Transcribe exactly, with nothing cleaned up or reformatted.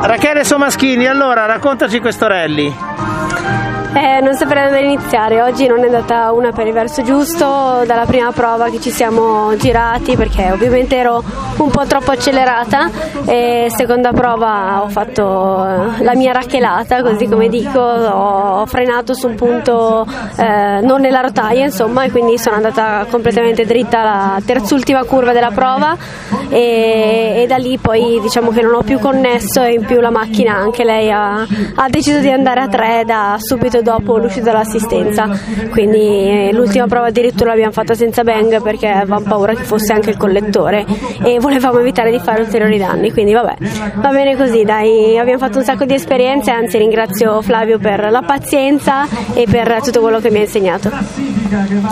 Rachele Somaschini, allora raccontaci questo rally. Eh, non saprei da dove iniziare, oggi non è andata una per il verso giusto dalla prima prova che ci siamo girati, perché ovviamente ero un po' troppo accelerata, e seconda prova ho fatto la mia rachelata, così come dico, ho frenato su un punto eh, non nella rotaia, insomma, e quindi sono andata completamente dritta alla terzultima curva della prova, e, e da lì poi diciamo che non ho più connesso, e in più la macchina anche lei ha, ha deciso di andare a tre da subito dopo l'uscita dall'assistenza, quindi l'ultima prova addirittura l'abbiamo fatta senza bang perché avevamo paura che fosse anche il collettore e volevamo evitare di fare ulteriori danni, quindi vabbè, va bene così, dai, abbiamo fatto un sacco di esperienze, anzi ringrazio Flavio per la pazienza e per tutto quello che mi ha insegnato.